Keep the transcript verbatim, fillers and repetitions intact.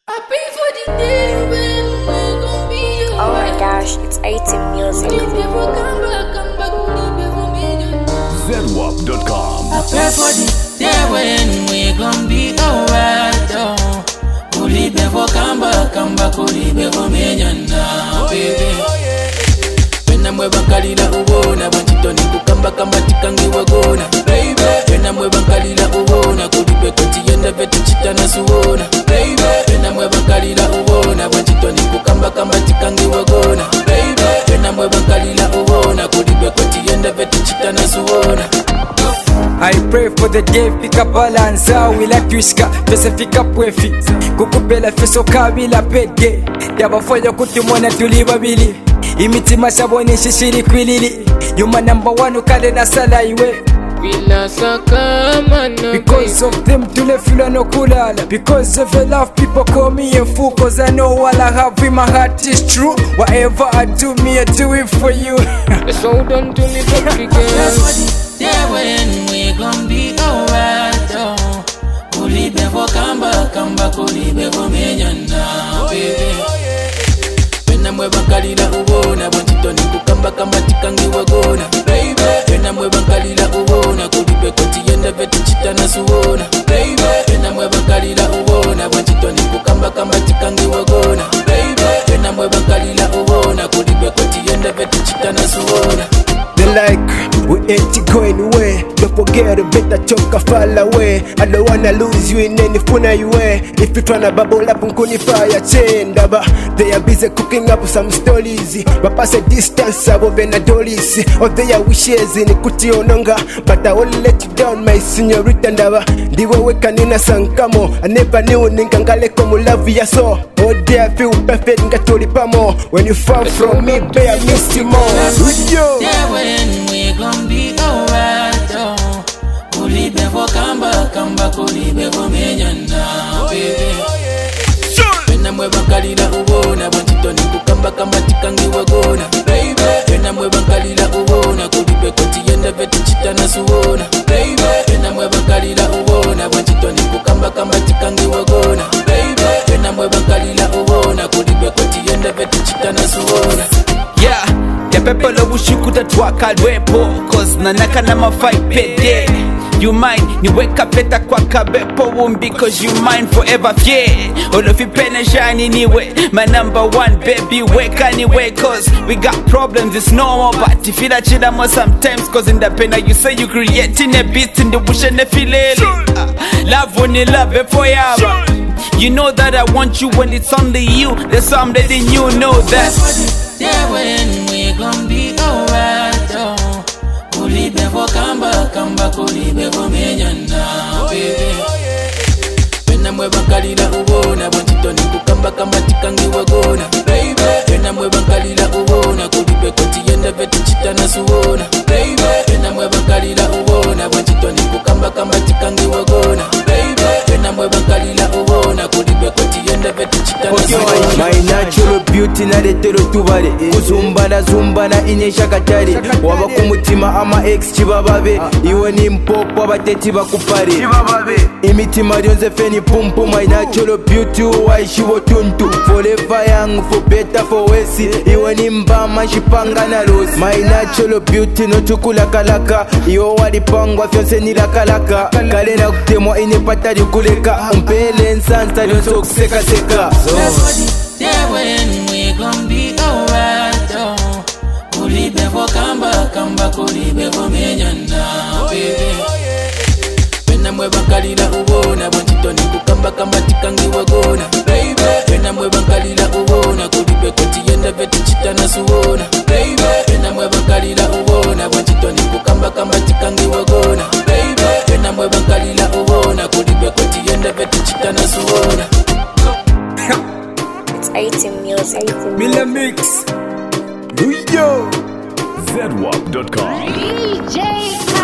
I pray for the day when we're gonna be alright. Oh my gosh, it's eighteen music. Never come back, come back, never million. Z W A P dot com. I pray for the day when we're gonna be alright. Oh, Uli bevo come back, come back, Uli bevo million now, baby. When I'm with Bankalila Uwona, Banchito Niku Kamba Kamba Tikangi Wagona, baby. When I'm with Bankalila Uwona, Kudipe Koti Yenda Veti Chitana Suona, baby. When I'm with Bankalila Uwona, Banchito Niku Kamba Kamba Tikangi Wagona, baby. When I'm with Bankalila Uwona, Kudipe Koti Yenda Veti Chitana Suona. I pray for the day fika balanza wila tuiska pesa fika pwefi kukupela feso kabila pede yabafoya kutimona tuli babili imitima shabone shishiri kwilili yuma number one ukale na sala iwe because of them tule fila no kulala, because of the love people call me a fool, cause I know all I have in my heart is true. Whatever I do, me I do it for you. So don't do me baby girl. Yeah, when we gon' be alright, oh. Uli bevo kamba, kamba kuli bevo million now, baby. When I'm with Bankalila Uwona, Banchito Niku Kamba Kamba Tikangi Wagona, baby. When I'm with Bankalila Uwona, Kudipe Koti Yenda Veti Chitana Suona, baby. When I'm with Bankalila Uwona, Banchito Niku Kamba Kamba Tikangi Wagona, baby. When I'm with Bankalila Uwona, Kudipe Koti Yenda Veti Chitana Suona. They like, we ain't going away. Don't forget, better choke a fall away. I don't wanna lose you in any funa you way. If you tryna bubble up and kuni fire chain, daba. They are busy cooking up some stories. But pass a distance above a dollies. Or they are wishes in kuti ononga. But I won't let you down, my señorita daba. Diwa weka nina sankamo. I never knew ninkangale komu love ya so. Oh dear, I feel perfect ngatoli pamo. When you fall from me, babe, I miss you more. Yo. When we gon' be alright, oh. Uli bevo kamba, kamba kuli bevo million now, baby. When I'm with Bankalila Uwona, Banchito Niku Kamba Kamba Tikangi Wagona, baby. When I'm with Bankalila Uwona, Kudipe Koti Yenda Veti Chitana Suona, baby. When I'm with Bankalila Uwona, Banchito Niku Kamba Kamba Tikangi Wagona, baby. When I'm with Bankalila Uwona, Kudipe Koti Yenda Veti Chitana Suona. Yeah, the people love ushukuta twaka lwepo, cause nanaka na mafai pede. You mine, ni weka peta kwa kabepo wumbi, cause you mine forever, yeah. All of you pene shiny niwe, my number one baby, weka niwe, cause we got problems, it's normal, but if you da chida more sometimes, cause in the pena you say you creating a beast in the bush and the feeling. Uh, love when you love it for ya. You know that I want you when it's only you, that's why I'm letting you know that. Yeah, when we gon' be alright, oh. Uli bevo kamba, kamba kuli bevo million now, baby. When I'm with Bankalila Uwona, Banchito Niku Kamba Kamba Tikangi Wagona, baby. When I'm with Bankalila Uwona, Kudipe Koti Yenda Veti Chitana Suona, baby. When I'm with Bankalila Uwona, Banchito Niku Kamba Kamba Tikangi Wagona, baby. When I'm with Bankalila Uwona, Kudipe Koti Yenda Veti Chitana Suona. My natural beauty na retero tubare kuzumbana zumbana inyesha katari waba kumutima ama ex chibababe iwe ni mpopo abateti bakupare imitima ryonze feni pumpu. My natural beauty waishiwo tuntu forever young for better for worse iwe ni mbama shipanga na rose. My natural beauty no chukula kalaka iyo walipangwa fyonse nilakalaka kale na kutemwa inepatari kuleka umpele nsansa ryonse kuseka seka. Yeah, when we gon' be alright, oh. Uli bevo kamba, kamba kuli bevo million now, baby. When I'm with Bankalila Uwona, Banchito Niku Kamba Kamba Tikangi Wagona, baby. When I'm with Bankalila Uwona, Kudipe Koti Yenda Veti Chitana Suona, baby. When I'm with Bankalila Uwona, Banchito Niku Kamba Kamba Tikangi Wagona, baby. When I'm with Bankalila Uwona, Kudipe Koti Yenda Veti Chitana Suona. eighteen music. Miller Mix. Yo. Z W A P dot com. D J